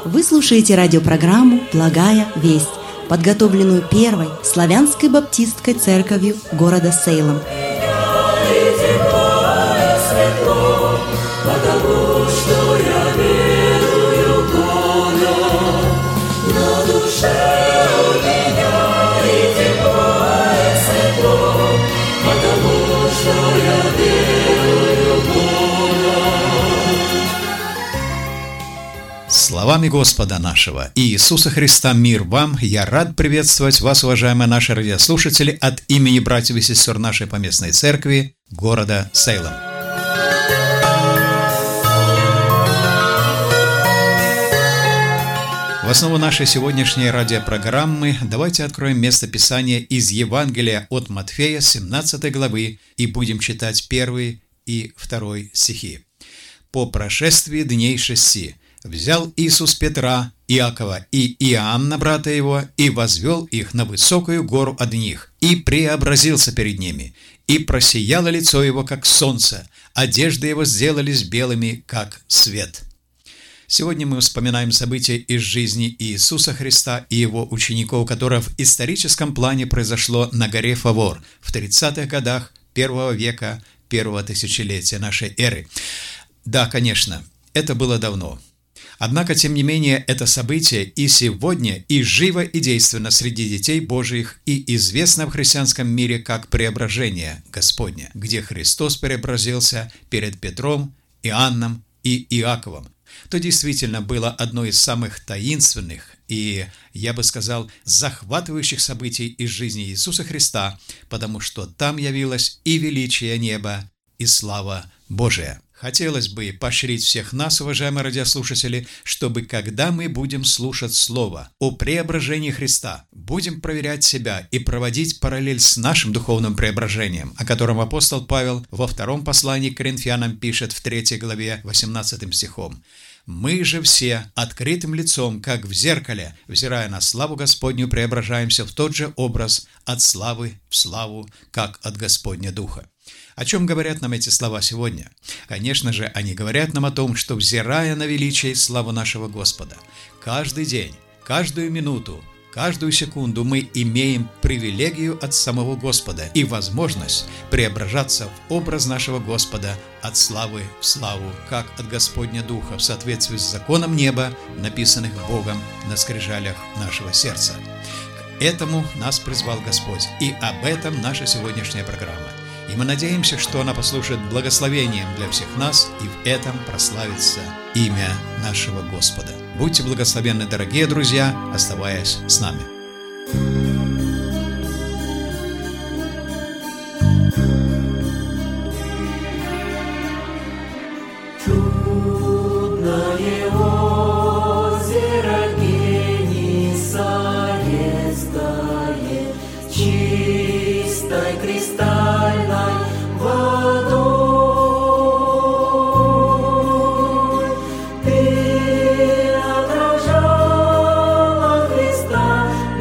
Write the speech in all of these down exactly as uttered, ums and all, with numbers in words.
Вы слушаете радиопрограмму «Благая весть», подготовленную Первой славянской баптистской церковью города Сейлом. Словами Господа нашего Иисуса Христа мир вам! Я рад приветствовать вас, уважаемые наши радиослушатели, от имени братьев и сестер нашей поместной церкви города Сейлом. В основу нашей сегодняшней радиопрограммы давайте откроем место Писания из Евангелия от Матфея, семнадцатой главы, и будем читать первый и второй стихи. «По прошествии дней шести взял Иисус Петра, Иакова и Иоанна, брата его, и возвел их на высокую гору одних, и преобразился перед ними, и просияло лицо его, как солнце, одежды его сделались белыми, как свет». Сегодня мы вспоминаем события из жизни Иисуса Христа и его учеников, которое в историческом плане произошло на горе Фавор в тридцатых годах первого века, первого тысячелетия нашей эры. Да, конечно, это было давно. Однако, тем не менее, это событие и сегодня, и живо, и действенно среди детей Божиих, и известно в христианском мире как преображение Господне, где Христос преобразился перед Петром, Иоанном и Иаковом. То действительно было одно из самых таинственных и, я бы сказал, захватывающих событий из жизни Иисуса Христа, потому что там явилось и величие неба, и слава Божия. Хотелось бы поощрить всех нас, уважаемые радиослушатели, чтобы, когда мы будем слушать Слово о преображении Христа, будем проверять себя и проводить параллель с нашим духовным преображением, о котором апостол Павел во втором послании к Коринфянам пишет в третьей главе восемнадцатым стихом. «Мы же все открытым лицом, как в зеркале, взирая на славу Господню, преображаемся в тот же образ от славы в славу, как от Господня Духа». О чем говорят нам эти слова сегодня? Конечно же, они говорят нам о том, что, взирая на величие и славу нашего Господа, каждый день, каждую минуту, каждую секунду мы имеем привилегию от самого Господа и возможность преображаться в образ нашего Господа от славы в славу, как от Господня Духа, в соответствии с законом неба, написанных Богом на скрижалях нашего сердца. К этому нас призвал Господь, и об этом наша сегодняшняя программа. И мы надеемся, что она послужит благословением для всех нас, и в этом прославится имя нашего Господа. Будьте благословенны, дорогие друзья, оставаясь с нами. Ты отражала Христа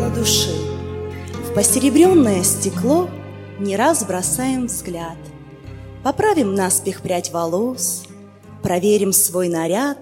зеркало души. В посеребренное стекло не раз бросаем взгляд. Поправим наспех прядь волос, проверим свой наряд,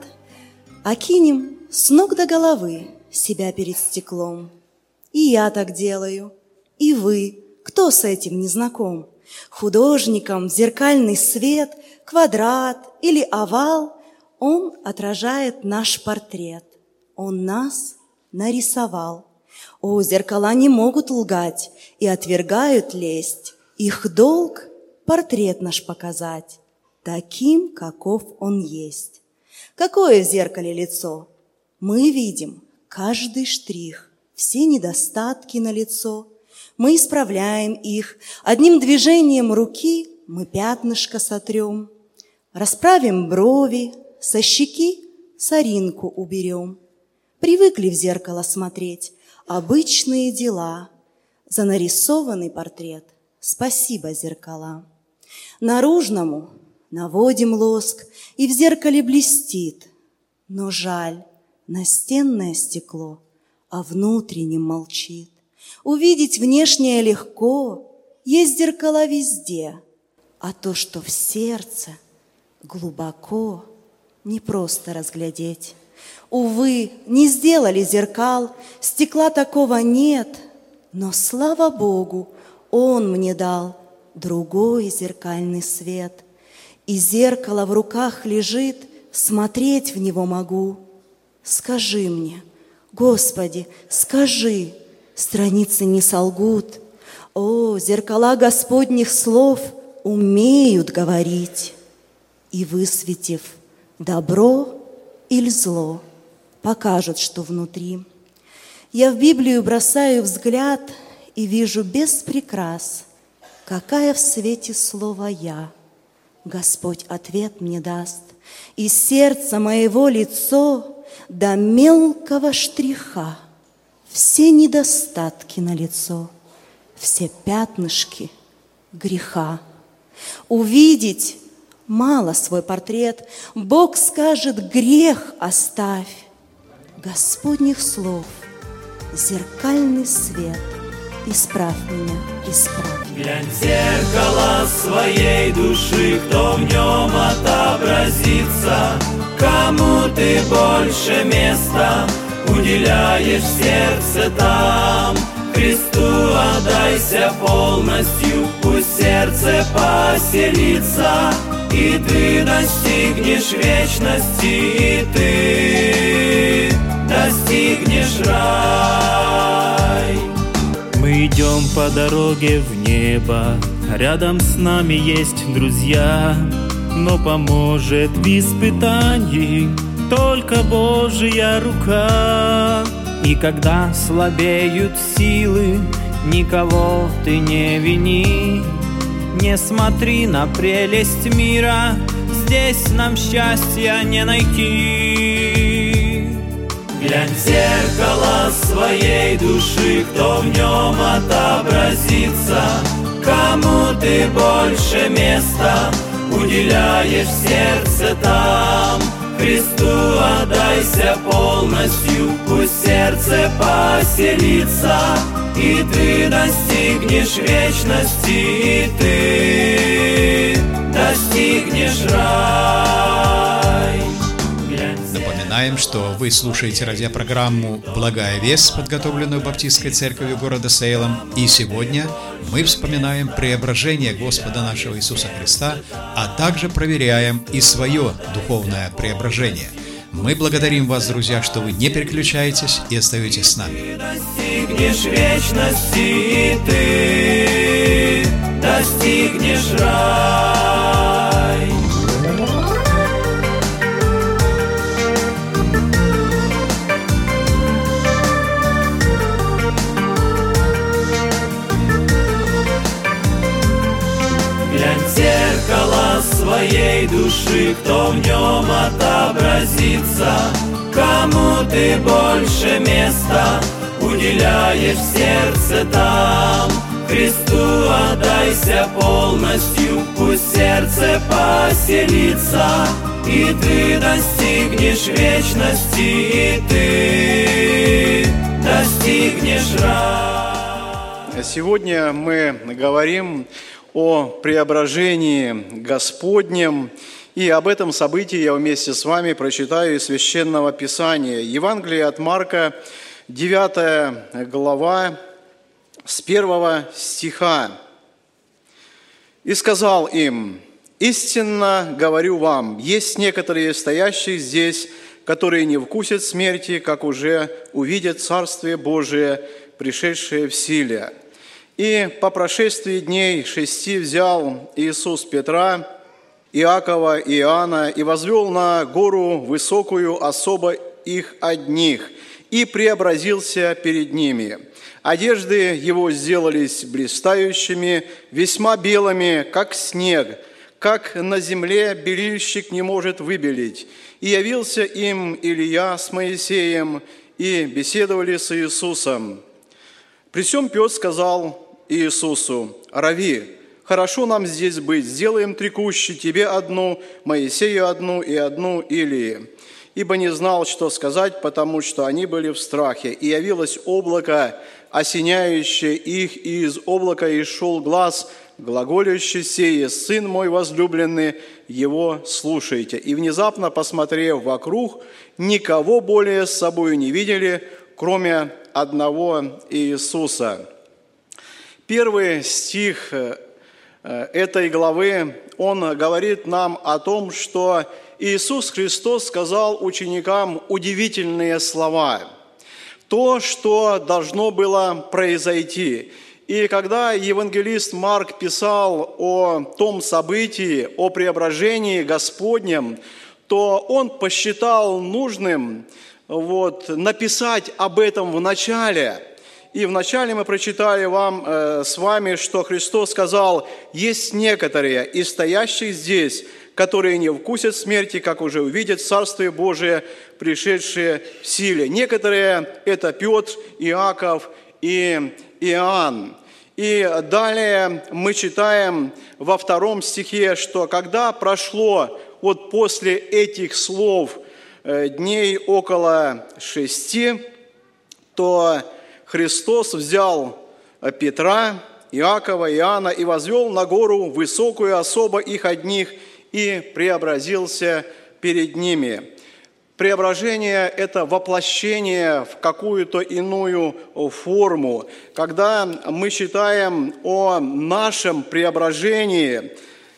окинем с ног до головы себя перед стеклом. И я так делаю, и вы, кто с этим не знаком? Художником зеркальный свет, квадрат или овал, он отражает наш портрет, он нас нарисовал. О, зеркала не могут лгать и отвергают лесть, их долг — портрет наш показать, таким, каков он есть. Какое в зеркале лицо? Мы видим каждый штрих, все недостатки на лицо. Мы исправляем их, одним движением руки мы пятнышко сотрем. Расправим брови, со щеки соринку уберем. Привыкли в зеркало смотреть обычные дела. За нарисованный портрет спасибо, зеркала. Наружному наводим лоск, и в зеркале блестит. Но жаль, настенное стекло о внутреннем молчит. Увидеть внешнее легко, есть зеркала везде, а то, что в сердце глубоко, не просто разглядеть. Увы, не сделали зеркал, стекла такого нет, но, слава Богу, Он мне дал другой зеркальный свет. И зеркало в руках лежит, смотреть в него могу. Скажи мне, Господи, скажи, страницы не солгут. О, зеркала Господних слов умеют говорить. И, высветив добро или зло, покажут, что внутри. Я в Библию бросаю взгляд и вижу без прикрас, какая в свете слова я. Господь ответ мне даст, и сердце моего лицо до мелкого штриха, все недостатки на лицо, все пятнышки греха. Увидеть мало свой портрет, Бог скажет: грех оставь. Господних слов зеркальный свет, исправь меня, исправь. Глянь в зеркало своей души, кто в нем отобразится, кому ты больше места уделяешь в сердце там. Христу отдайся полностью, пусть сердце поселится, и ты достигнешь вечности, и ты достигнешь рай. Мы идем по дороге в небо, рядом с нами есть друзья, но поможет в испытании только Божья рука. И когда слабеют силы, никого ты не вини, не смотри на прелесть мира, здесь нам счастья не найти. Глянь в зеркало своей души, кто в нем отобразится, кому ты больше места уделяешь в сердце там. Христу отдайся полностью, пусть сердце поселится, и ты достигнешь вечности, и ты достигнешь рай. Напоминаем, что вы слушаете радиопрограмму «Благая весть», подготовленную Баптистской церковью города Сейлом. И сегодня мы вспоминаем преображение Господа нашего Иисуса Христа, а также проверяем и свое духовное преображение. Мы благодарим вас, друзья, что вы не переключаетесь и остаетесь с нами. Ты достигнешь вечности, и ты достигнешь рай. Зеркало своей души, кто в нем отобразится, кому ты больше места уделяешь в сердце там. Христу отдайся полностью, пусть сердце поселится, и ты достигнешь вечности, и ты достигнешь рай. Сегодня мы говорим о преображении Господнем, и об этом событии я вместе с вами прочитаю из Священного Писания. Евангелие от Марка, девятая глава, с первого стиха. «И сказал им: истинно говорю вам, есть некоторые стоящие здесь, которые не вкусят смерти, как уже увидят Царствие Божие, пришедшее в силе. И по прошествии дней шести взял Иисус Петра, Иакова и Иоанна и возвел на гору высокую особо их одних, и преобразился перед ними. Одежды его сделались блистающими, весьма белыми, как снег, как на земле белильщик не может выбелить. И явился им Илия с Моисеем, и беседовали с Иисусом. При сем Петр сказал Иисусу: «Рави, хорошо нам здесь быть, сделаем три кущи, тебе одну, Моисею одну и одну Илии». Ибо не знал, что сказать, потому что они были в страхе. И явилось облако, осеняющее их, и из облака исшел глас, глаголющий сие: «Сын мой возлюбленный, его слушайте». И внезапно, посмотрев вокруг, никого более с собой не видели, кроме одного Иисуса. Первый стих этой главы, он говорит нам о том, что Иисус Христос сказал ученикам удивительные слова. То, что должно было произойти. И когда евангелист Марк писал о том событии, о преображении Господнем, то он посчитал нужным вот, написать об этом в начале. И вначале мы прочитали вам э, с вами, что Христос сказал: «Есть некоторые из стоящих здесь, которые не вкусят смерти, как уже увидят Царствие Божие, пришедшее в силе». Некоторые – это Петр, Иаков и Иоанн. И далее мы читаем во втором стихе, что когда прошло вот после этих слов дней около шести, то Христос взял Петра, Иакова, Иоанна и возвел на гору высокую особо их одних и преобразился перед ними. Преображение – это воплощение в какую-то иную форму. Когда мы читаем о нашем преображении,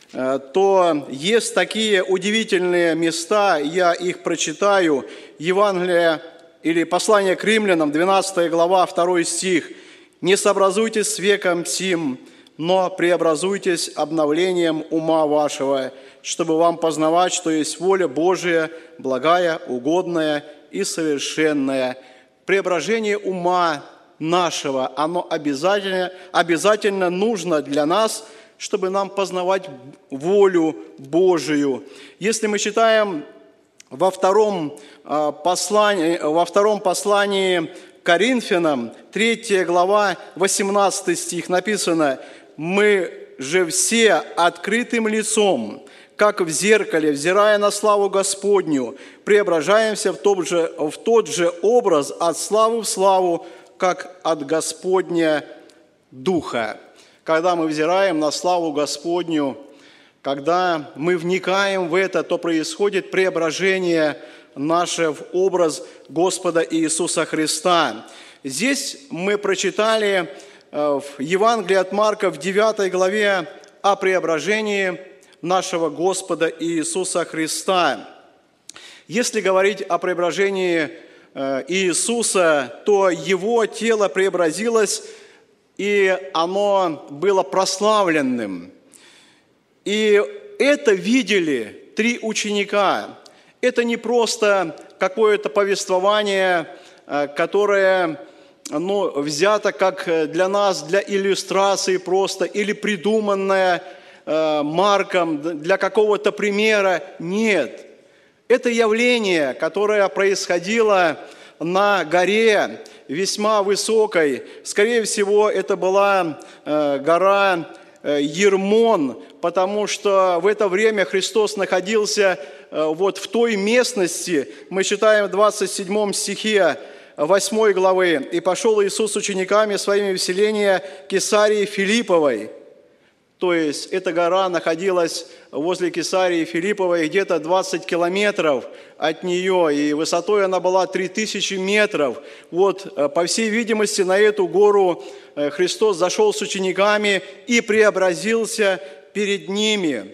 то есть такие удивительные места, я их прочитаю. Евангелие или послание к римлянам, двенадцатая глава, второй стих. «Не сообразуйтесь с веком сим, но преобразуйтесь обновлением ума вашего, чтобы вам познавать, что есть воля Божия, благая, угодная и совершенная». Преображение ума нашего, оно обязательно, обязательно нужно для нас, чтобы нам познавать волю Божию. Если мы читаем во втором послании, во втором послании к Коринфянам, третья глава, восемнадцатый стих, написано: «Мы же все открытым лицом, как в зеркале, взирая на славу Господню, преображаемся в тот же, в тот же образ от славы в славу, как от Господня Духа». Когда мы взираем на славу Господню, когда мы вникаем в это, то происходит преображение наше в образ Господа Иисуса Христа. Здесь мы прочитали в Евангелии от Марка в девятой главе о преображении нашего Господа Иисуса Христа. Если говорить о преображении Иисуса, то Его тело преобразилось, и оно было прославленным. И это видели три ученика. Это не просто какое-то повествование, которое ну, взято как для нас, для иллюстрации просто, или придуманное Марком для какого-то примера. Нет. Это явление, которое происходило на горе, весьма высокой. Скорее всего, это была гора Ермон, потому что в это время Христос находился вот в той местности. Мы читаем в двадцать седьмом стихе: восьмой главы. «И пошел Иисус с учениками своими в селение Кесарии Филипповой». То есть эта гора находилась возле Кесарии Филипповой, где-то двадцать километров от нее, и высотой она была три тысячи метров. Вот, по всей видимости, на эту гору Христос зашел с учениками и преобразился перед ними.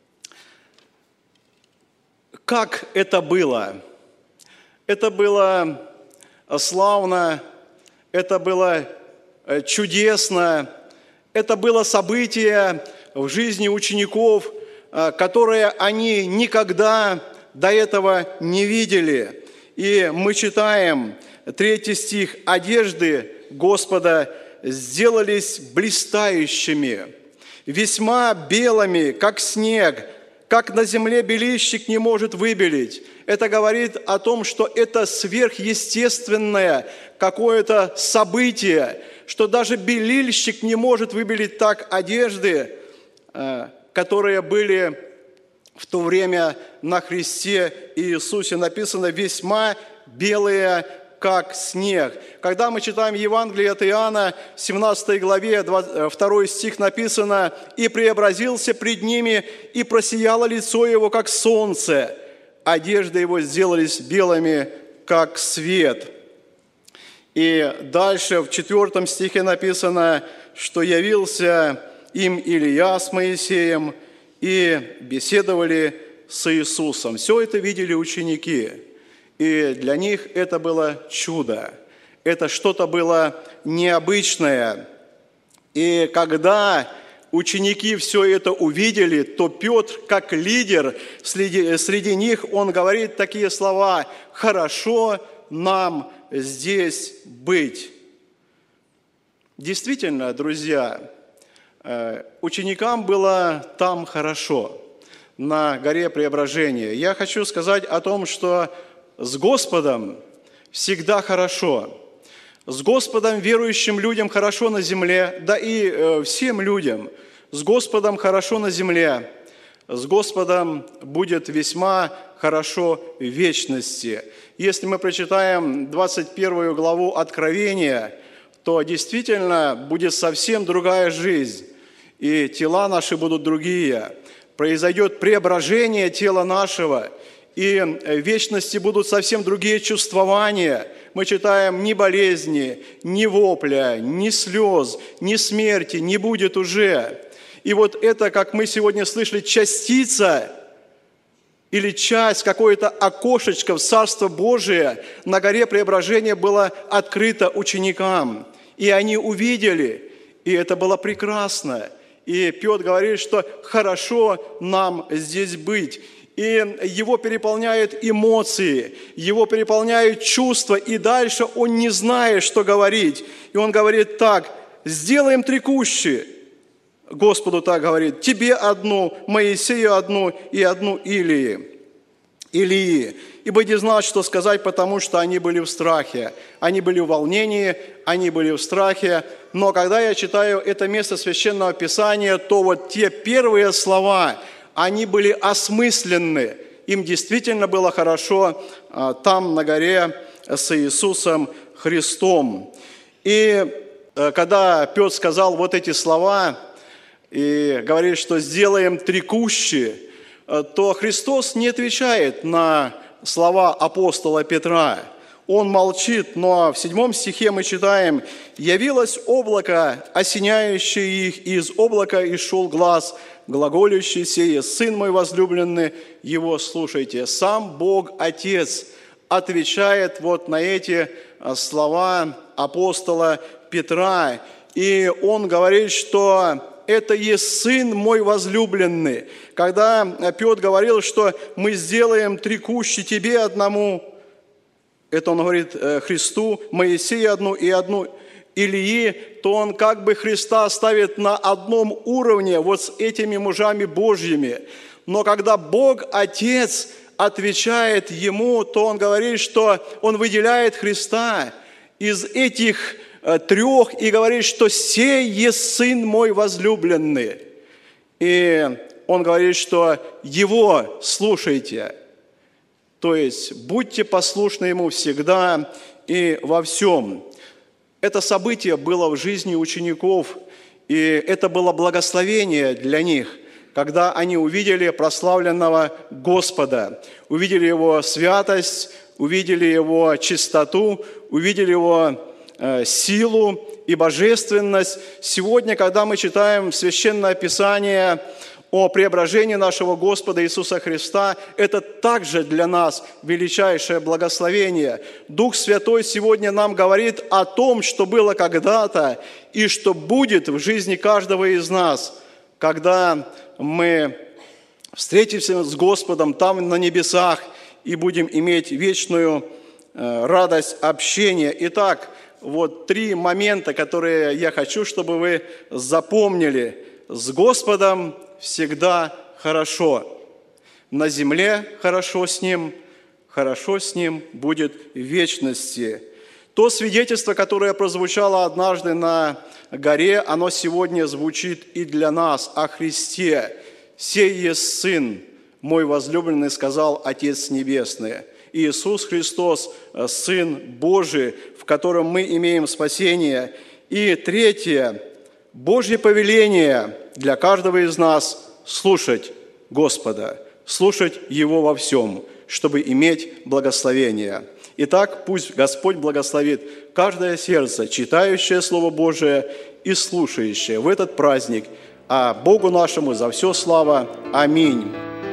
Как это было? Это было славно, это было чудесно. Это было событие в жизни учеников, которое они никогда до этого не видели. И мы читаем третий стих: «Одежды Господа сделались блистающими, весьма белыми, как снег, как на земле белильщик не может выбелить». Это говорит о том, что это сверхъестественное какое-то событие, что даже белильщик не может выбелить так одежды, которые были в то время на Христе Иисусе. Написано: «весьма белые, как снег». Когда мы читаем Евангелие от Иоанна, в семнадцатой главе, второй стих написано: «И преобразился пред ними, и просияло лицо его, как солнце, одежды его сделались белыми, как свет». И дальше в четвертом стихе написано, что явился им Илия с Моисеем, и беседовали с Иисусом. Все это видели ученики, и для них это было чудо, это что-то было необычное. И когда ученики все это увидели, то Петр, как лидер среди, среди них, он говорит такие слова: «Хорошо нам здесь быть». Действительно, друзья, ученикам было там хорошо, на горе Преображения. Я хочу сказать о том, что с Господом всегда хорошо. С Господом верующим людям хорошо на земле, да и всем людям. С Господом хорошо на земле, с Господом будет весьма хорошо в вечности. Если мы прочитаем двадцать первую главу Откровения, то действительно будет совсем другая жизнь, и тела наши будут другие. Произойдет преображение тела нашего, и в вечности будут совсем другие чувствования. Мы читаем: ни болезни, ни вопля, ни слез, ни смерти не будет уже. И вот это, как мы сегодня слышали, частица или часть, какое-то окошечко в Царство Божие на горе Преображения было открыто ученикам. И они увидели, и это было прекрасно. И Петр говорит, что хорошо нам здесь быть. И его переполняют эмоции, его переполняют чувства, и дальше он не знает, что говорить. И он говорит так: «Сделаем три кущи». Господу так говорит: «Тебе одну, Моисею одну и одну Илии». Илии. Ибо не знал, что сказать, потому что они были в страхе. Они были в волнении, они были в страхе. Но когда я читаю это место Священного Писания, то вот те первые слова, они были осмысленны. Им действительно было хорошо а, там, на горе, с Иисусом Христом. И а, когда Петр сказал вот эти слова и говорит, что сделаем три кущи, то Христос не отвечает на слова апостола Петра. Он молчит, но в седьмом стихе мы читаем: «Явилось облако, осеняющее их, и из облака и шел глас, глаголющий сие: Сын мой возлюбленный, его слушайте». Сам Бог Отец отвечает вот на эти слова апостола Петра. И он говорит, что это есть Сын мой возлюбленный. Когда Петр говорил, что мы сделаем три кущи тебе одному, это он говорит Христу, Моисею одну и одну Илии, то он как бы Христа ставит на одном уровне вот с этими мужами Божьими. Но когда Бог Отец отвечает ему, то он говорит, что он выделяет Христа из этих трех и говорит, что «сей есть Сын мой возлюбленный». И он говорит, что Его слушайте. То есть будьте послушны Ему всегда, и во всем. Это событие было в жизни учеников, и это было благословение для них, когда они увидели прославленного Господа, увидели Его святость, увидели Его чистоту, увидели Его э, силу и божественность. Сегодня, когда мы читаем Священное Писание о преображении нашего Господа Иисуса Христа, это также для нас величайшее благословение. Дух Святой сегодня нам говорит о том, что было когда-то и что будет в жизни каждого из нас, когда мы встретимся с Господом там на небесах и будем иметь вечную радость общения. Итак, вот три момента, которые я хочу, чтобы вы запомнили. С Господом всегда хорошо. На земле хорошо с Ним, хорошо с Ним будет в вечности. То свидетельство, которое прозвучало однажды на горе, оно сегодня звучит и для нас о Христе. «Сей есть Сын мой возлюбленный, сказал Отец Небесный». Иисус Христос, Сын Божий, в котором мы имеем спасение. И третье, Божье повеление для каждого из нас слушать Господа, слушать Его во всем, чтобы иметь благословение. Итак, пусть Господь благословит каждое сердце, читающее Слово Божие и слушающее в этот праздник. А Богу нашему за все слава. Аминь.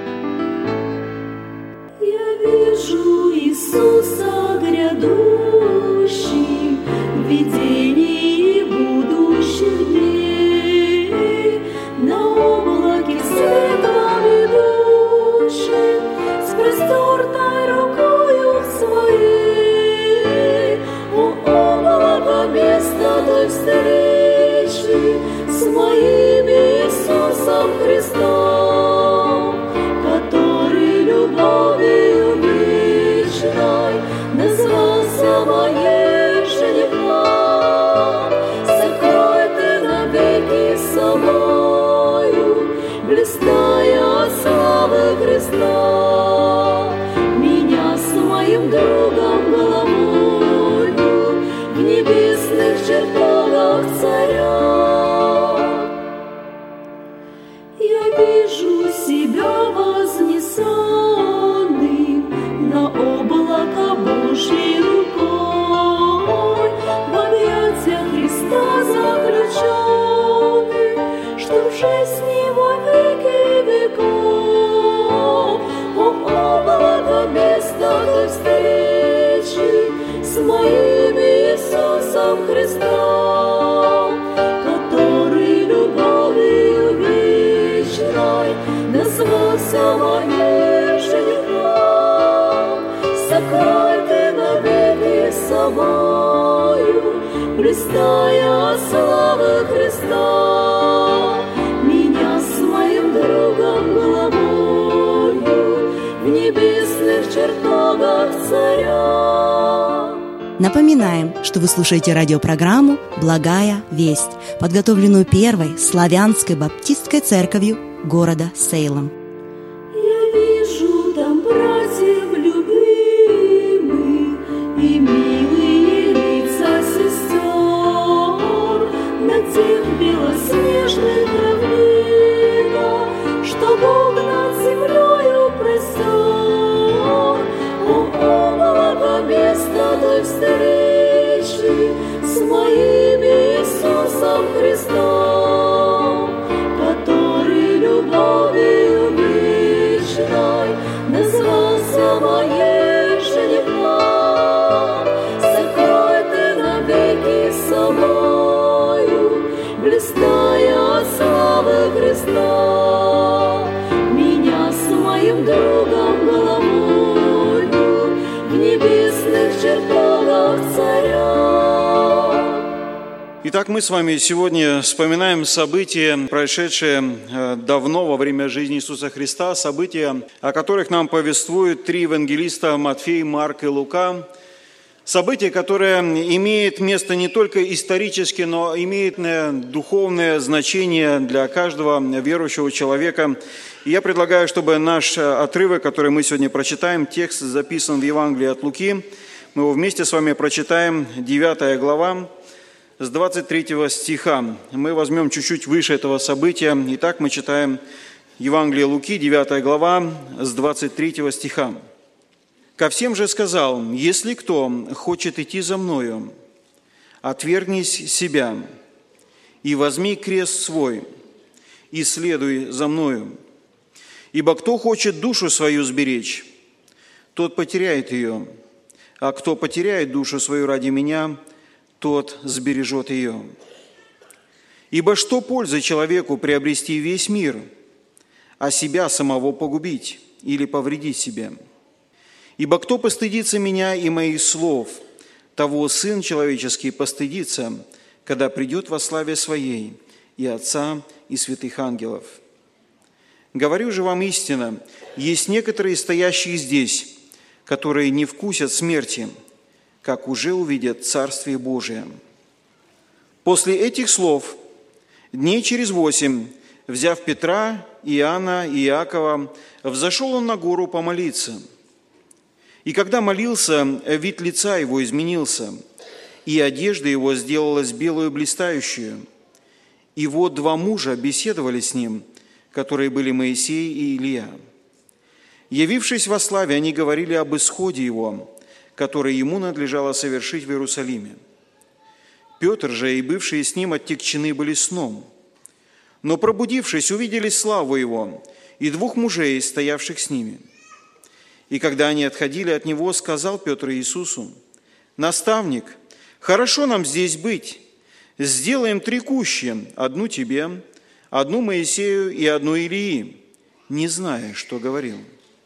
Я вижу Иисуса грядущим в видении будущих дней, на облаке светлом идущим, с простертой рукою своей. О, облако место той встречи с моим Иисусом Христом, который любовью вечной назвался моей женихом. Сокрой ты навеки собою, блистая от славы Христа, меня с моим другом головою в небесных чертогах царя. Я вижу себя вознесенным на облако Божьей рукой, в объятиях Христа заключенный, чтоб жить с Ним во веки веков. О, облако место той встречи с моим Иисусом Христом, который любовью вечной назвался моим женихом. Сокрой ты навеки собою, блистая от славы Христа, меня с моим другом головою в небесных чертогах царя. Напоминаем, что вы слушаете радиопрограмму «Благая весть», подготовленную Первой славянской баптистской церковью города Сейлом. Я вижу там братьев любимых и милые лица сестер на тех белоснежных равнинах, что Бог над землею простер. О, облако место той встречи с моим Иисусом Христом, который любовью вечной назвался моим женихом. Сокрой ты навеки собою, блистая от славы Христа, меня с моим другом головою в небесных чертогах царя. Итак, мы с вами сегодня вспоминаем события, происшедшие давно во время жизни Иисуса Христа, события, о которых нам повествуют три евангелиста Матфей, Марк и Лука. Событие, которое имеет место не только исторически, но имеет духовное значение для каждого верующего человека. И я предлагаю, чтобы наш отрывок, который мы сегодня прочитаем, текст записан в Евангелии от Луки, Мы его вместе с вами прочитаем, девятая глава, с двадцать третьего стиха. Мы возьмем чуть-чуть выше этого события. Итак, мы читаем Евангелие Луки, девятая глава, с двадцать третьего стиха. «Ко всем же сказал: если кто хочет идти за Мною, отвергнись себя и возьми крест свой, и следуй за Мною. Ибо кто хочет душу свою сберечь, тот потеряет ее, а кто потеряет душу свою ради Меня, тот сбережет ее. Ибо что пользы человеку приобрести весь мир, а себя самого погубить или повредить себе? Ибо кто постыдится Меня и Моих слов, того Сын Человеческий постыдится, когда придет во славе Своей и Отца, и святых ангелов. Говорю же вам истинно, есть некоторые стоящие здесь, которые не вкусят смерти, как уже увидят Царствие Божие». После этих слов, дней через восемь, взяв Петра, Иоанна и Иакова, взошел он на гору помолиться. И когда молился, вид лица его изменился, и одежда его сделалась белую блистающую. И вот два мужа беседовали с ним, которые были Моисей и Илия. Явившись во славе, они говорили об исходе его, который ему надлежало совершить в Иерусалиме. Петр же и бывшие с ним оттекчены были сном. Но, пробудившись, увидели славу его и двух мужей, стоявших с ними. И когда они отходили от него, сказал Петр Иисусу: «Наставник, хорошо нам здесь быть. Сделаем три кущи, одну тебе, одну Моисею и одну Илии», не зная, что говорил.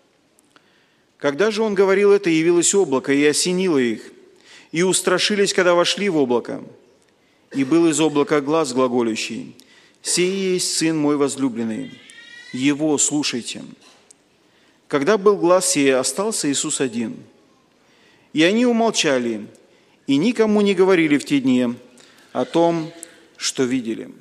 Когда же он говорил это, явилось облако и осенило их, и устрашились, когда вошли в облако. И был из облака глас глаголющий: «Сей есть Сын мой возлюбленный, Его слушайте». Когда был глас сей, остался Иисус один. И они умолчали, и никому не говорили в те дни о том, что видели.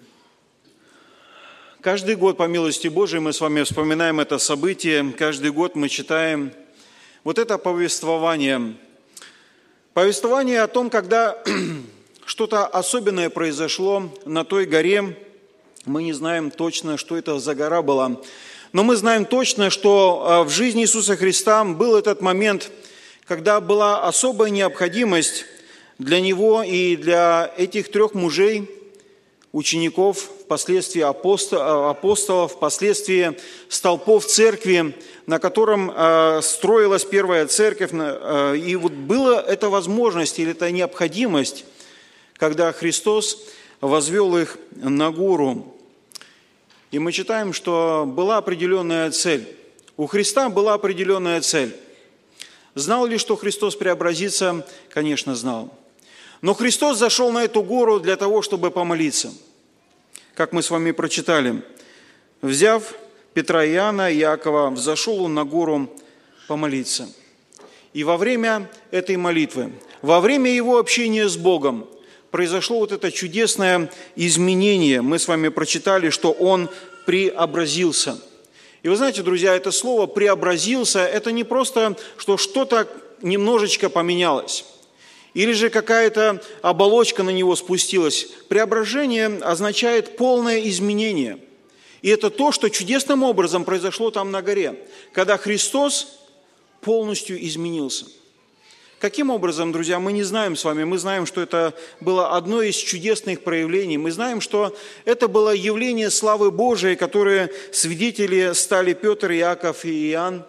Каждый год, по милости Божией, мы с вами вспоминаем это событие. Каждый год мы читаем вот это повествование. Повествование о том, когда что-то особенное произошло на той горе. Мы не знаем точно, что это за гора была. Но мы знаем точно, что в жизни Иисуса Христа был этот момент, когда была особая необходимость для Него и для этих трех мужей, учеников, впоследствии апостолов, впоследствии столпов церкви, на котором строилась первая церковь. И вот была эта возможность или эта необходимость, когда Христос возвел их на гору. И мы читаем, что была определенная цель. У Христа была определенная цель. Знал ли, что Христос преобразится? Конечно, знал. Но Христос зашел на эту гору для того, чтобы помолиться. Как мы с вами прочитали, взяв Петра, Иоанна и Иакова, взошел он на гору помолиться. И во время этой молитвы, во время его общения с Богом, произошло вот это чудесное изменение. Мы с вами прочитали, что он преобразился. И вы знаете, друзья, это слово «преобразился» – это не просто, что что-то немножечко поменялось, или же какая-то оболочка на него спустилась. Преображение означает полное изменение. И это то, что чудесным образом произошло там на горе, когда Христос полностью изменился. Каким образом, друзья, мы не знаем с вами. Мы знаем, что это было одно из чудесных проявлений. Мы знаем, что это было явление славы Божией, которое свидетели стали Петр, Иаков и Иоанн.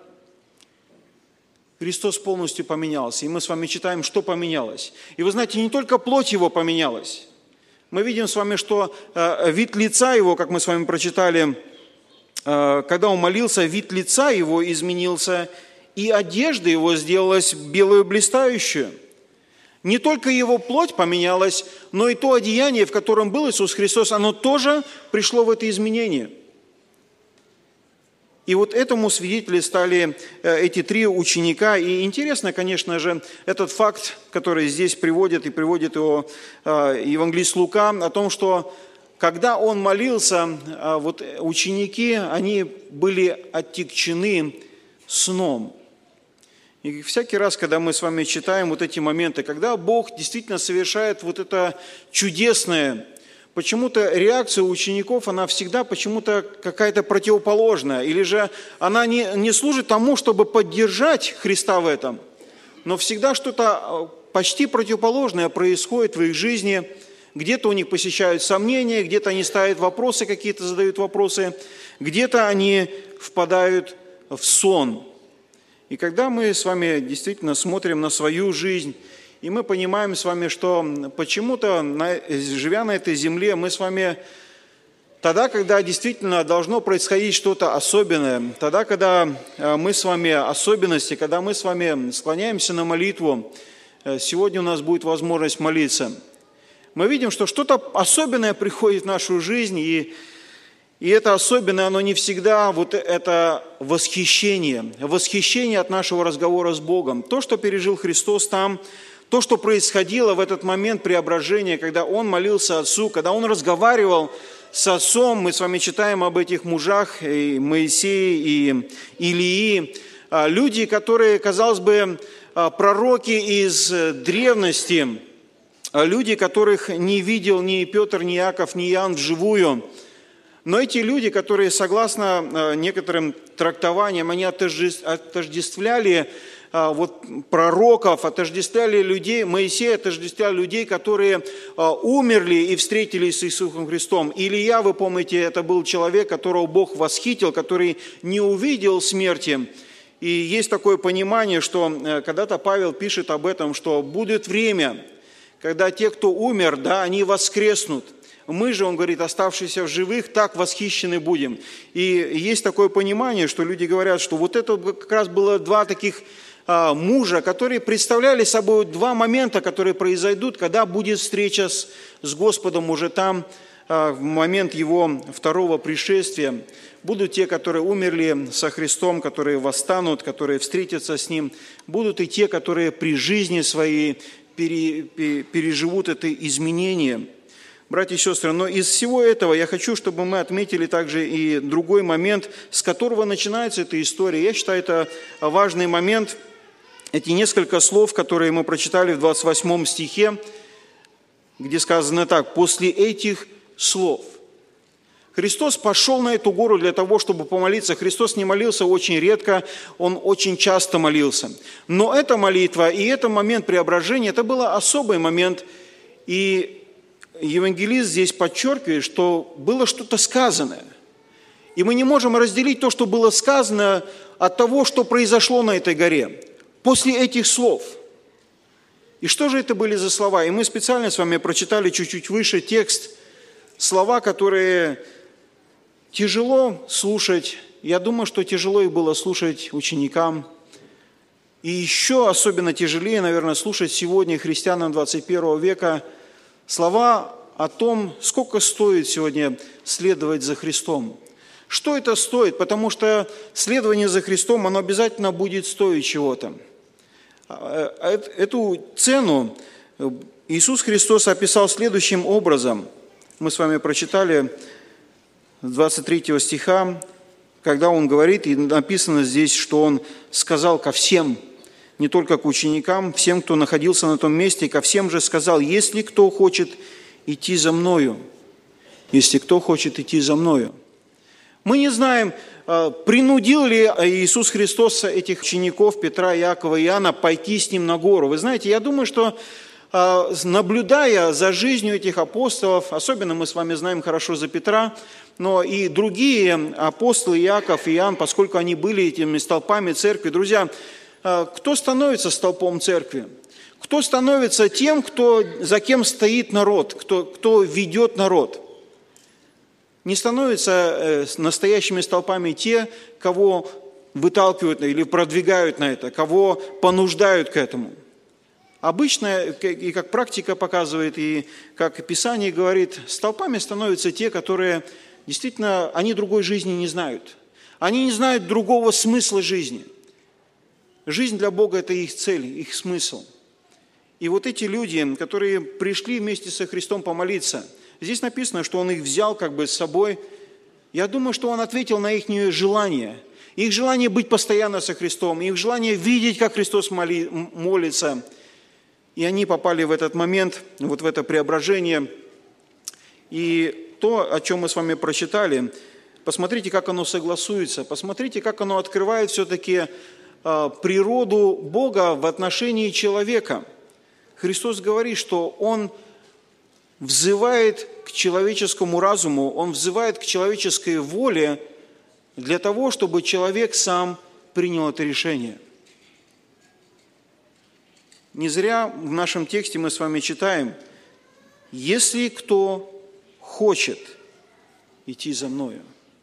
Христос полностью поменялся. И мы с вами читаем, что поменялось. И вы знаете, не только плоть его поменялась. Мы видим с вами, что э, вид лица его, как мы с вами прочитали, э, когда он молился, вид лица его изменился, и одежда его сделалась белую блистающую. Не только его плоть поменялась, но и то одеяние, в котором был Иисус Христос, оно тоже пришло в это изменение. И вот этому свидетели стали эти три ученика. И интересно, конечно же, этот факт, который здесь приводит, и приводит его евангелист Лука, о том, что когда он молился, вот ученики, они были оттекчены сном. И всякий раз, когда мы с вами читаем вот эти моменты, когда Бог действительно совершает вот это чудесное, почему-то реакция у учеников, она всегда почему-то какая-то противоположная, или же она не, не служит тому, чтобы поддержать Христа в этом, но всегда что-то почти противоположное происходит в их жизни. Где-то у них посещают сомнения, где-то они ставят вопросы, какие-то задают вопросы, где-то они впадают в сон. И когда мы с вами действительно смотрим на свою жизнь, и мы понимаем с вами, что почему-то, живя на этой земле, мы с вами тогда, когда действительно должно происходить что-то особенное, тогда, когда мы с вами особенности, когда мы с вами склоняемся на молитву, сегодня у нас будет возможность молиться, мы видим, что что-то особенное приходит в нашу жизнь, и И это особенное, оно не всегда вот это восхищение, восхищение от нашего разговора с Богом. То, что пережил Христос там, то, что происходило в этот момент преображения, когда Он молился Отцу, когда Он разговаривал с Отцом, мы с вами читаем об этих мужах, и Моисее и Илии, люди, которые, казалось бы, пророки из древности, люди, которых не видел ни Петр, ни Иаков, ни Иоанн вживую. Но эти люди, которые, согласно некоторым трактованиям, они отождествляли вот, пророков, отождествляли людей, Моисея отождествляли людей, которые умерли и встретились с Иисусом Христом. Илия, вы помните, это был человек, которого Бог восхитил, который не увидел смерти. И есть такое понимание, что когда-то Павел пишет об этом, что будет время, когда те, кто умер, да, они воскреснут. Мы же, он говорит, оставшиеся в живых, так восхищены будем. И есть такое понимание, что люди говорят, что вот это как раз было два таких а, мужа, которые представляли собой два момента, которые произойдут, когда будет встреча с, с Господом уже там, а, в момент Его второго пришествия. Будут те, которые умерли со Христом, которые восстанут, которые встретятся с Ним. Будут и те, которые при жизни своей пере, пере, переживут это изменение. Братья и сестры, но из всего этого я хочу, чтобы мы отметили также и другой момент, с которого начинается эта история. Я считаю, это важный момент. Эти несколько слов, которые мы прочитали в двадцать восьмом стихе, где сказано так: «После этих слов». Христос пошел на эту гору для того, чтобы помолиться. Христос не молился очень редко, Он очень часто молился. Но эта молитва и этот момент преображения, это был особый момент, и евангелист здесь подчеркивает, что было что-то сказанное. И мы не можем разделить то, что было сказано, от того, что произошло на этой горе. После этих слов. И что же это были за слова? И мы специально с вами прочитали чуть-чуть выше текст, слова, которые тяжело слушать. Я думаю, что тяжело их было слушать ученикам. И еще особенно тяжелее, наверное, слушать сегодня христианам двадцать первого века слова о том, сколько стоит сегодня следовать за Христом. Что это стоит? Потому что следование за Христом, оно обязательно будет стоить чего-то. Эту цену Иисус Христос описал следующим образом. Мы с вами прочитали с двадцать третьего стиха, когда Он говорит, и написано здесь, что Он сказал ко всем, не только к ученикам, всем, кто находился на том месте, ко всем же сказал: «Если кто хочет идти за Мною, если кто хочет идти за Мною». Мы не знаем, принудил ли Иисус Христос этих учеников Петра, Иакова и Иоанна пойти с Ним на гору. Вы знаете, я думаю, что наблюдая за жизнью этих апостолов, особенно мы с вами знаем хорошо за Петра, но и другие апостолы, Иаков и Иоанн, поскольку они были этими столпами церкви, друзья, кто становится столпом церкви? Кто становится тем, кто, за кем стоит народ, кто, кто ведет народ? Не становятся настоящими столпами те, кого выталкивают или продвигают на это, кого понуждают к этому. Обычно, и как практика показывает, и как Писание говорит, столпами становятся те, которые действительно, они другой жизни не знают. Они не знают другого смысла жизни. Жизнь для Бога – это их цель, их смысл. И вот эти люди, которые пришли вместе со Христом помолиться, здесь написано, что Он их взял как бы с собой. Я думаю, что Он ответил на их желание. их желание быть постоянно со Христом, их желание видеть, как Христос моли, молится. И они попали в этот момент, вот в это преображение. И то, о чем мы с вами прочитали, посмотрите, как оно согласуется, посмотрите, как оно открывает все-таки э, природу Бога в отношении человека. Христос говорит, что Он взывает к человеческому разуму, Он взывает к человеческой воле для того, чтобы человек сам принял это решение. Не зря в нашем тексте мы с вами читаем: «Если кто хочет идти за Мною».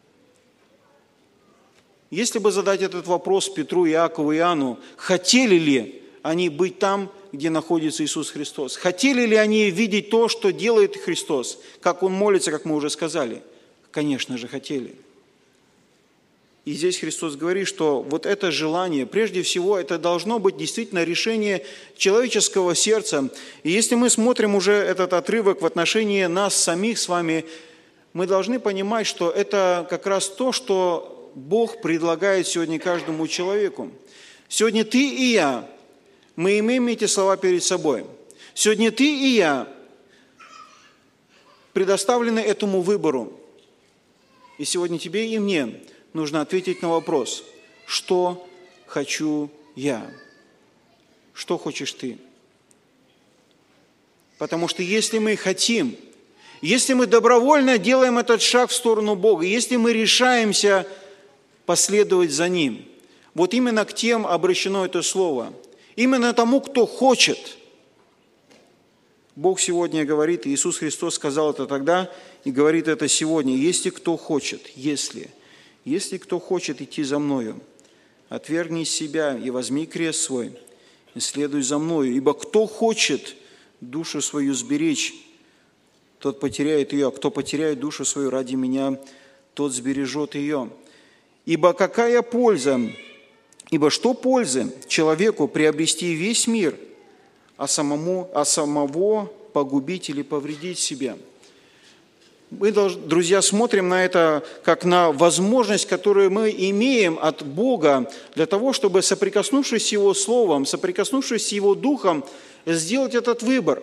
Если бы задать этот вопрос Петру, Иакову и Иоанну, хотели ли они быть там, где находится Иисус Христос? Хотели ли они видеть то, что делает Христос, как Он молится, как мы уже сказали? Конечно же, хотели. И здесь Христос говорит, что вот это желание, прежде всего, это должно быть действительно решение человеческого сердца. И если мы смотрим уже этот отрывок в отношении нас самих с вами, мы должны понимать, что это как раз то, что Бог предлагает сегодня каждому человеку. Сегодня ты и я, мы имеем эти слова перед собой. Сегодня ты и я предоставлены этому выбору. И сегодня тебе и мне нужно ответить на вопрос: что хочу я? Что хочешь ты? Потому что если мы хотим, если мы добровольно делаем этот шаг в сторону Бога, если мы решаемся последовать за Ним, вот именно к тем обращено это слово, именно тому, кто хочет. Бог сегодня говорит, и Иисус Христос сказал это тогда, и говорит это сегодня: если кто хочет, если, если кто хочет идти за Мною, отвергни себя и возьми крест свой, и следуй за Мною, ибо кто хочет душу свою сберечь, тот потеряет ее, а кто потеряет душу свою ради Меня, тот сбережет ее. Ибо какая польза, ибо что пользы человеку приобрести весь мир, а, самому, а самого погубить или повредить себя? Мы, друзья, смотрим на это как на возможность, которую мы имеем от Бога для того, чтобы, соприкоснувшись с Его Словом, соприкоснувшись с Его Духом, сделать этот выбор.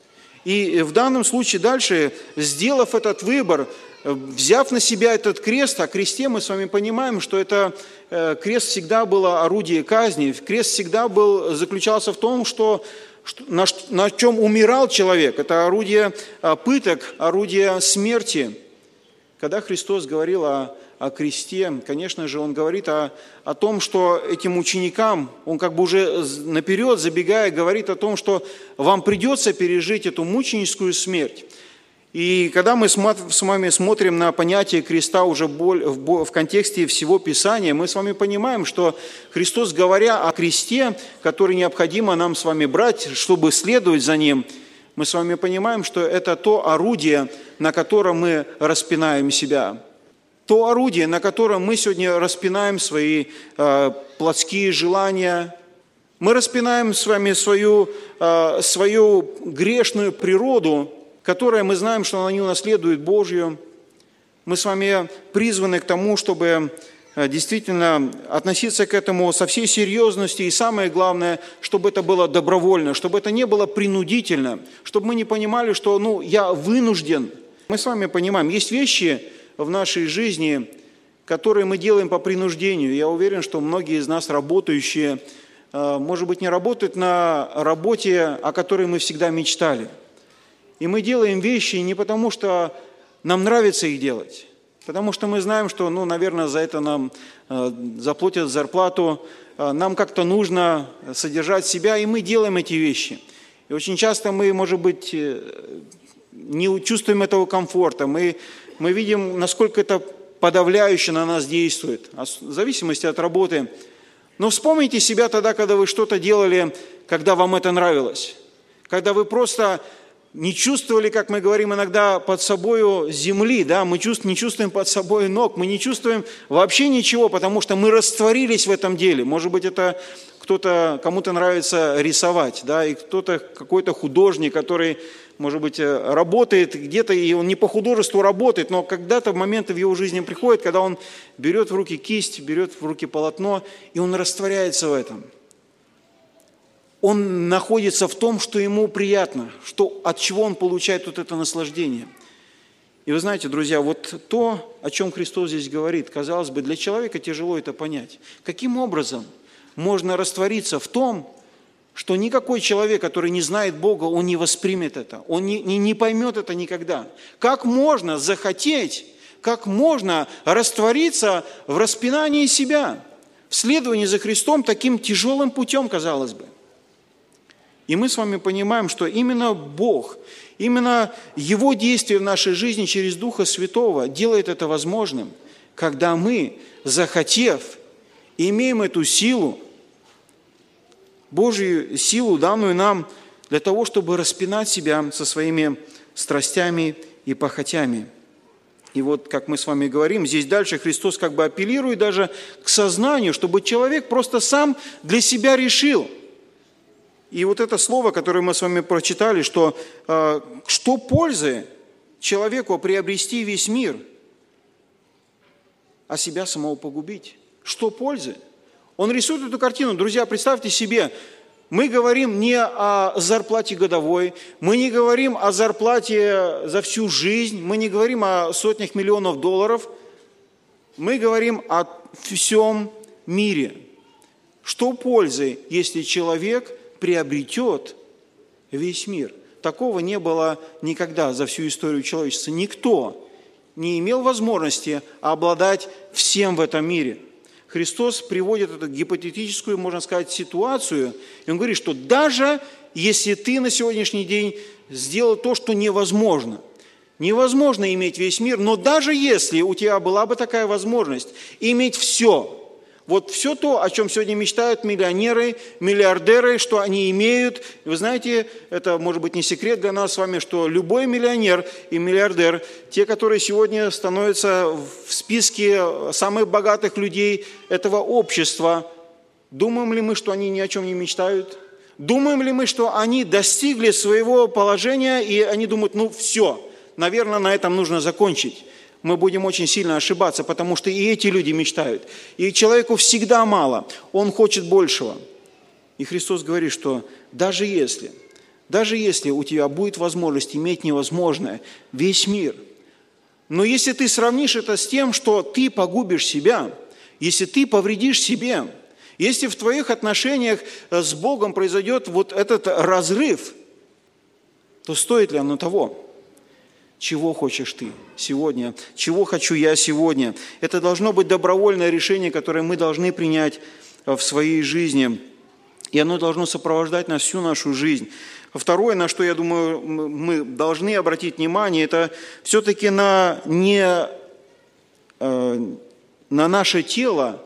И в данном случае дальше, сделав этот выбор, взяв на себя этот крест, о кресте мы с вами понимаем, что это крест всегда был орудие казни, крест всегда был, заключался в том, что на, на чем умирал человек, это орудие пыток, орудие смерти. Когда Христос говорил о, о кресте, конечно же, Он говорит о, о том, что этим ученикам, Он как бы уже наперед, забегая, говорит о том, что вам придется пережить эту мученическую смерть. И когда мы с вами смотрим на понятие креста уже в контексте всего Писания, мы с вами понимаем, что Христос, говоря о кресте, который необходимо нам с вами брать, чтобы следовать за Ним, мы с вами понимаем, что это то орудие, на котором мы распинаем себя. То орудие, на котором мы сегодня распинаем свои э, плотские желания. Мы распинаем с вами свою, э, свою грешную природу, которая, мы знаем, что она не унаследует Божью. Мы с вами призваны к тому, чтобы действительно относиться к этому со всей серьезностью. И самое главное, чтобы это было добровольно, чтобы это не было принудительно, чтобы мы не понимали, что ну, я вынужден. Мы с вами понимаем, есть вещи в нашей жизни, которые мы делаем по принуждению. Я уверен, что многие из нас, работающие, может быть, не работают на работе, о которой мы всегда мечтали. И мы делаем вещи не потому, что нам нравится их делать, потому что мы знаем, что, ну, наверное, за это нам э, заплатят зарплату, э, нам как-то нужно содержать себя, и мы делаем эти вещи. И очень часто мы, может быть, э, не чувствуем этого комфорта, мы, мы видим, насколько это подавляюще на нас действует, в зависимости от работы. Но вспомните себя тогда, когда вы что-то делали, когда вам это нравилось, когда вы просто не чувствовали, как мы говорим иногда, под собою земли, да, мы чувств, не чувствуем под собой ног, мы не чувствуем вообще ничего, потому что мы растворились в этом деле. Может быть, это кто-то, кому-то нравится рисовать, да, и кто-то, какой-то художник, который, может быть, работает где-то, и он не по художеству работает, но когда-то моменты в его жизни приходят, когда он берет в руки кисть, берет в руки полотно, и он растворяется в этом. Он находится в том, что ему приятно, что, от чего он получает вот это наслаждение. И вы знаете, друзья, вот то, о чем Христос здесь говорит, казалось бы, для человека тяжело это понять. Каким образом можно раствориться в том, что никакой человек, который не знает Бога, он не воспримет это, он не, не, не поймет это никогда. Как можно захотеть, как можно раствориться в распинании себя, в следовании за Христом таким тяжелым путем, казалось бы. И мы с вами понимаем, что именно Бог, именно Его действие в нашей жизни через Духа Святого делает это возможным, когда мы, захотев, имеем эту силу, Божью силу, данную нам для того, чтобы распинать себя со своими страстями и похотями. И вот, как мы с вами говорим, здесь дальше Христос как бы апеллирует даже к сознанию, чтобы человек просто сам для себя решил. И вот это слово, которое мы с вами прочитали, что э, что пользы человеку приобрести весь мир, а себя самого погубить? Что пользы? Он рисует эту картину. Друзья, представьте себе, мы говорим не о зарплате годовой, мы не говорим о зарплате за всю жизнь, мы не говорим о сотнях миллионов долларов, мы говорим о всем мире. Что пользы, если человек приобретет весь мир? Такого не было никогда за всю историю человечества. Никто не имел возможности обладать всем в этом мире. Христос приводит эту гипотетическую, можно сказать, ситуацию, и Он говорит, что даже если ты на сегодняшний день сделал то, что невозможно, невозможно иметь весь мир, но даже если у тебя была бы такая возможность иметь все, вот все то, о чем сегодня мечтают миллионеры, миллиардеры, что они имеют. Вы знаете, это может быть не секрет для нас с вами, что любой миллионер и миллиардер, те, которые сегодня становятся в списке самых богатых людей этого общества, думаем ли мы, что они ни о чем не мечтают? Думаем ли мы, что они достигли своего положения, и они думают, ну все, наверное, на этом нужно закончить? Мы будем очень сильно ошибаться, потому что и эти люди мечтают. И человеку всегда мало, он хочет большего. И Христос говорит, что даже если, даже если у тебя будет возможность иметь невозможное, весь мир, но если ты сравнишь это с тем, что ты погубишь себя, если ты повредишь себе, если в твоих отношениях с Богом произойдет вот этот разрыв, то стоит ли оно того? Чего хочешь ты сегодня? Чего хочу я сегодня? Это должно быть добровольное решение, которое мы должны принять в своей жизни. И оно должно сопровождать нас всю нашу жизнь. Второе, на что, я думаю, мы должны обратить внимание, это все-таки на, не, на наше тело,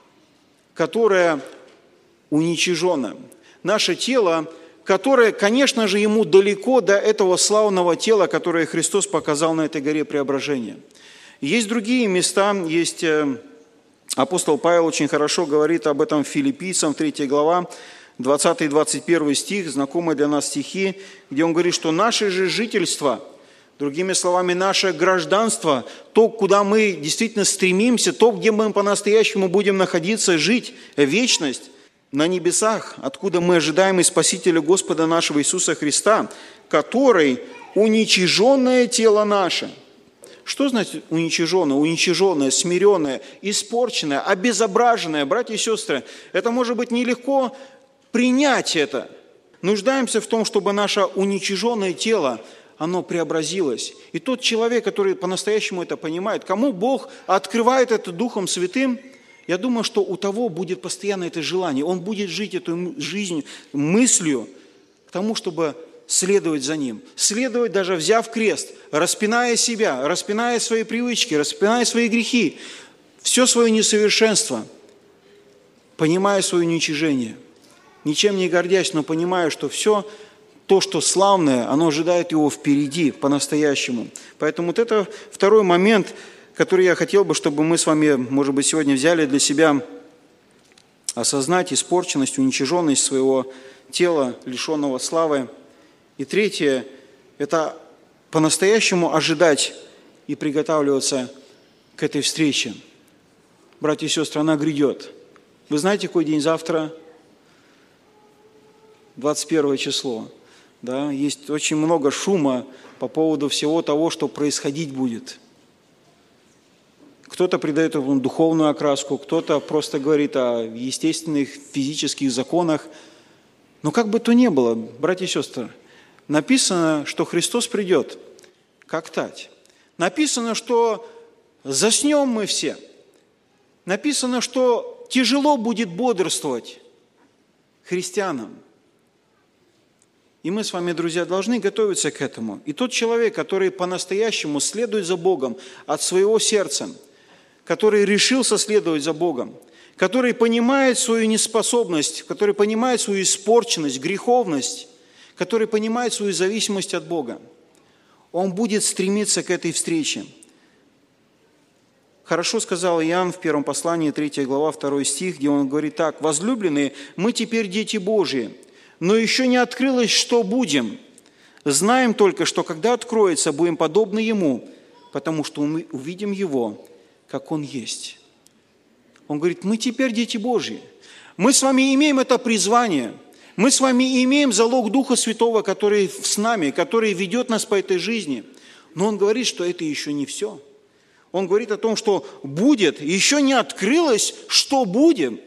которое уничижено. Наше тело, которое, конечно же, ему далеко до этого славного тела, которое Христос показал на этой горе Преображения. Есть другие места, есть апостол Павел очень хорошо говорит об этом Филиппийцам, третья глава, двадцатый двадцать первый стих, знакомые для нас стихи, где он говорит, что наше же жительство, другими словами, наше гражданство, то, куда мы действительно стремимся, то, где мы по-настоящему будем находиться, жить, вечность, на небесах, откуда мы ожидаем и Спасителя Господа нашего Иисуса Христа, который уничиженное тело наше. Что значит уничиженное? Уничиженное, смиренное, испорченное, обезображенное. Братья и сестры, это может быть нелегко принять это. Нуждаемся в том, чтобы наше уничиженное тело, оно преобразилось. И тот человек, который по-настоящему это понимает, кому Бог открывает это Духом Святым, я думаю, что у того будет постоянно это желание. Он будет жить эту жизнь мыслью к тому, чтобы следовать за Ним. Следовать, даже взяв крест, распиная себя, распиная свои привычки, распиная свои грехи, все свое несовершенство, понимая свое уничижение. Ничем не гордясь, но понимая, что все то, что славное, оно ожидает его впереди по-настоящему. Поэтому вот это второй момент, который я хотел бы, чтобы мы с вами, может быть, сегодня взяли для себя осознать испорченность, уничиженность своего тела, лишенного славы. И третье – это по-настоящему ожидать и приготавливаться к этой встрече. Братья и сестры, она грядет. Вы знаете, какой день завтра? двадцать первое число. Да? Есть очень много шума по поводу всего того, что происходить будет. Кто-то придает этому духовную окраску, кто-то просто говорит о естественных физических законах. Но как бы то ни было, братья и сестры, написано, что Христос придет, как тать. Написано, что заснем мы все. Написано, что тяжело будет бодрствовать христианам. И мы с вами, друзья, должны готовиться к этому. И тот человек, который по-настоящему следует за Богом от своего сердца, который решился следовать за Богом, который понимает свою неспособность, который понимает свою испорченность, греховность, который понимает свою зависимость от Бога, он будет стремиться к этой встрече. Хорошо сказал Иоанн в первом послании, третья глава, второй стих, где он говорит так: «Возлюбленные, мы теперь дети Божьи, но еще не открылось, что будем. Знаем только, что когда откроется, будем подобны Ему, потому что мы увидим Его, как Он есть». Он говорит, мы теперь дети Божьи. Мы с вами имеем это призвание. Мы с вами имеем залог Духа Святого, который с нами, который ведет нас по этой жизни. Но Он говорит, что это еще не все. Он говорит о том, что будет, еще не открылось, что будем.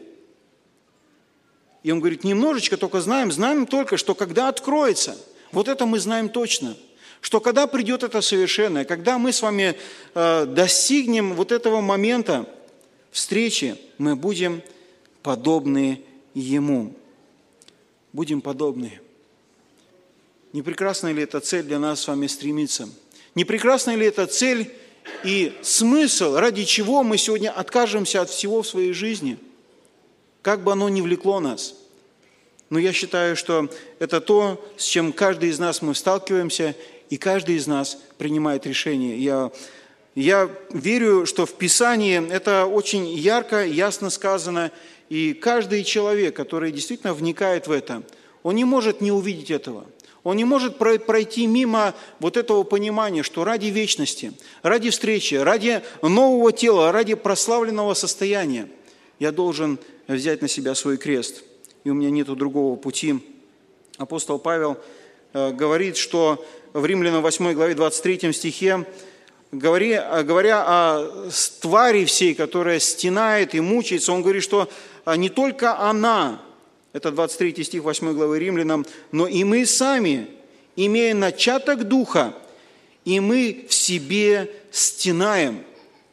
И Он говорит, немножечко только знаем, знаем только, что когда откроется, вот это мы знаем точно, что когда придет это совершенное, когда мы с вами э, достигнем вот этого момента встречи, мы будем подобны Ему. Будем подобны. Не прекрасная ли это цель для нас с вами стремиться? Не прекрасная ли это цель и смысл, ради чего мы сегодня откажемся от всего в своей жизни? Как бы оно ни влекло нас. Но я считаю, что это то, с чем каждый из нас мы сталкиваемся, и каждый из нас принимает решение. Я, я верю, что в Писании это очень ярко, ясно сказано, и каждый человек, который действительно вникает в это, он не может не увидеть этого. Он не может пройти мимо вот этого понимания, что ради вечности, ради встречи, ради нового тела, ради прославленного состояния я должен взять на себя свой крест. И у меня нет другого пути. Апостол Павел э, говорит, что в Римлянам восьмой главе двадцать третьем стихе, говоря, говоря о твари всей, которая стенает и мучается, он говорит, что не только она, это двадцать третий стих восьмой главы Римлянам, но и мы сами, имея начаток Духа, и мы в себе стенаем,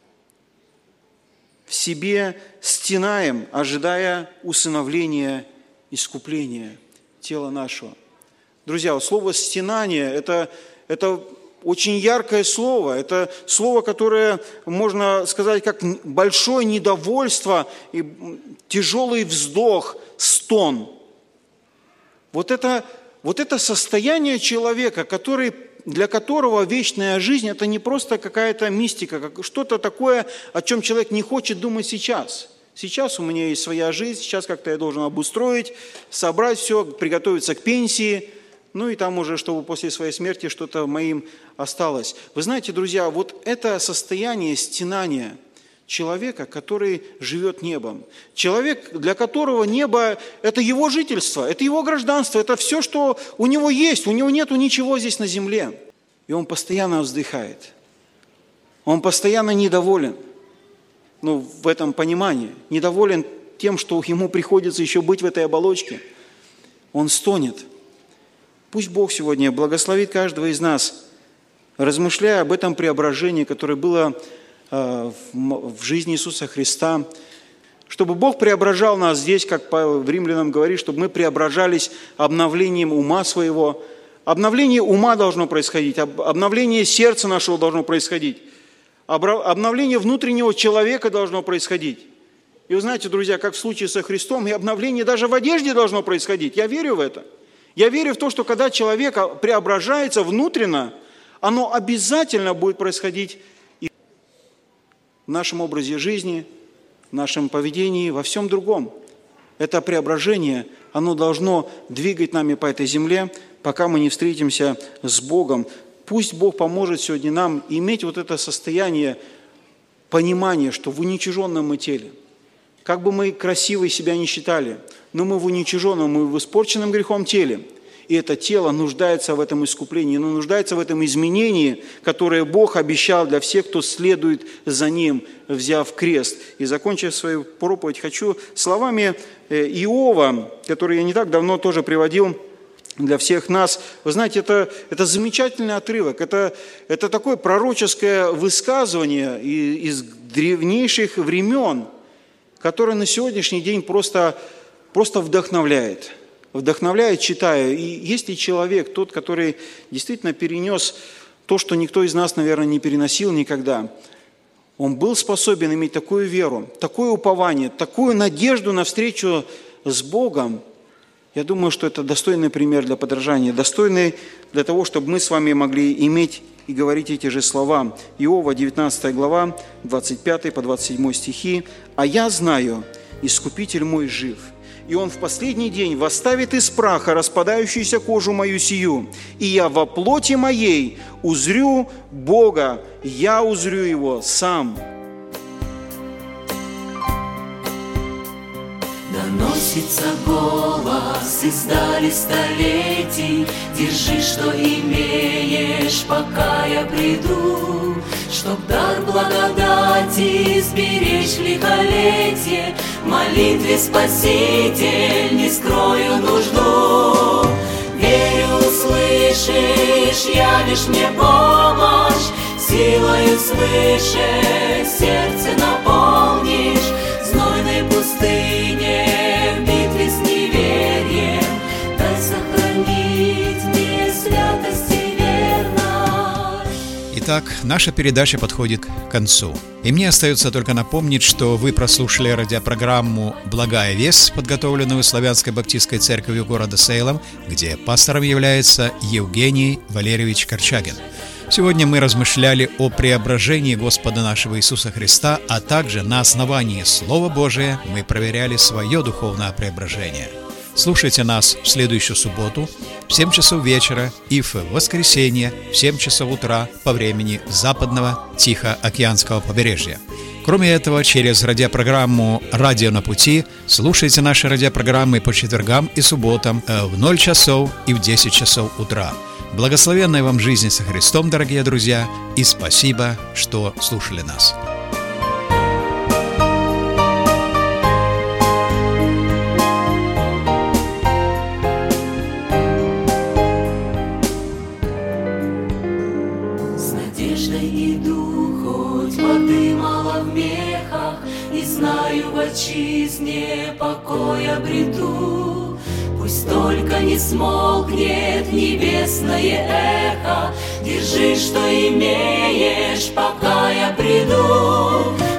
в себе стенаем, ожидая усыновления, искупления тела нашего. Друзья, вот слово «стенание» – это, это очень яркое слово. Это слово, которое, можно сказать, как большое недовольство и тяжелый вздох, стон. Вот это, вот это состояние человека, который, для которого вечная жизнь – это не просто какая-то мистика, как что-то такое, о чем человек не хочет думать сейчас. Сейчас у меня есть своя жизнь, сейчас как-то я должен обустроить, собрать все, приготовиться к пенсии, ну и там уже, чтобы после своей смерти что-то моим осталось. Вы знаете, друзья, вот это состояние стенания человека, который живет небом. Человек, для которого небо – это его жительство, это его гражданство, это все, что у него есть, у него нету ничего здесь на земле. И он постоянно вздыхает, он постоянно недоволен. Ну, в этом понимании, недоволен тем, что ему приходится еще быть в этой оболочке. Он стонет. Пусть Бог сегодня благословит каждого из нас, размышляя об этом преображении, которое было э, в, в жизни Иисуса Христа, чтобы Бог преображал нас здесь, как Павел в Римлянам говорит, чтобы мы преображались обновлением ума своего. Обновление ума должно происходить, обновление сердца нашего должно происходить. Обновление внутреннего человека должно происходить. И вы знаете, друзья, как в случае со Христом, и обновление даже в одежде должно происходить. Я верю в это. Я верю в то, что когда человек преображается внутренно, оно обязательно будет происходить и в нашем образе жизни, в нашем поведении, во всем другом. это преображение, оно должно двигать нами по этой земле, пока мы не встретимся с Богом. Пусть Бог поможет сегодня нам иметь вот это состояние понимания, что в уничиженном мы теле, как бы мы красивой себя не считали, но мы в уничиженном, мы в испорченном грехом теле. И это тело нуждается в этом искуплении, оно нуждается в этом изменении, которое Бог обещал для всех, кто следует за Ним, взяв крест. И закончив свою проповедь, хочу словами Иова, которые я не так давно тоже приводил для всех нас. Вы знаете, это, это замечательный отрывок, это, это такое пророческое высказывание из древнейших времен, которое на сегодняшний день просто, просто вдохновляет. Вдохновляет, читая. И есть ли человек, тот, который действительно перенес то, что никто из нас, наверное, не переносил никогда, он был способен иметь такую веру, такое упование, такую надежду на встречу с Богом. Я думаю, что это достойный пример для подражания, достойный для того, чтобы мы с вами могли иметь и говорить эти же слова. Иова, девятнадцатая глава, двадцать пятый по двадцать седьмой стихи. «А я знаю, Искупитель мой жив, и Он в последний день восставит из праха распадающуюся кожу мою сию, и я во плоти моей узрю Бога, я узрю Его сам». Доносится голос издали столетий: держи, что имеешь, пока я приду, чтоб дар благодати сберечь лихолетие. В молитве, Спаситель, не скрою нужду. Верю, услышишь, явишь мне помощь, силою свыше сердце наполнишь. В знойной пустыне, в битве с неверием, дай сохранить мне святость и верность. Итак, наша передача подходит к концу. И мне остается только напомнить, что вы прослушали радиопрограмму «Благая весть», подготовленную Славянской Баптистской Церковью города Сейлом, где пастором является Евгений Валерьевич Корчагин. Сегодня мы размышляли о преображении Господа нашего Иисуса Христа, а также на основании Слова Божия мы проверяли свое духовное преображение. Слушайте нас в следующую субботу в семь часов вечера и в воскресенье в семь часов утра по времени западного Тихоокеанского побережья. Кроме этого, через радиопрограмму «Радио на пути» слушайте наши радиопрограммы по четвергам и субботам в ноль часов и в десять часов утра. Благословенной вам жизни со Христом, дорогие друзья, и спасибо, что слушали нас. С надеждой иду, хоть воды мало в мехах, и знаю, в отчизне покой обрету. Пусть только не смолкнет небесное эхо, держи, что имеешь, пока я приду.